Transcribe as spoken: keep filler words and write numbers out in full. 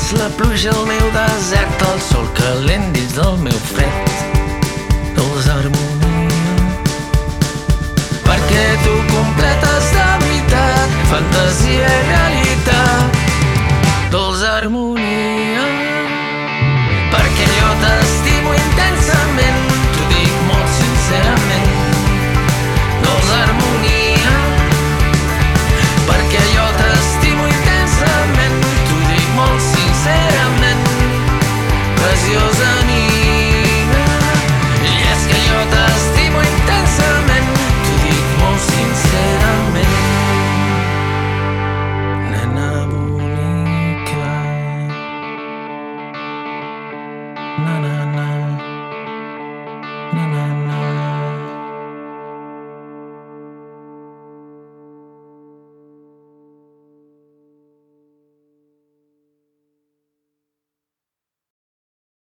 ets la pluja al meu desert, el sol calent dins del meu fred. Dolç harmonia, perquè tu completes de veritat fantasia i realitat. Dolç harmonia, perquè jo t'estimo intensament, t'ho dic molt sincerament. Dolç harmonia, perquè jo t'estimo intensament, t'ho dic molt sincerament. Preciosa nina, i és que jo t'estimo intensament, t'ho dic molt sincerament. Nena bonica, na na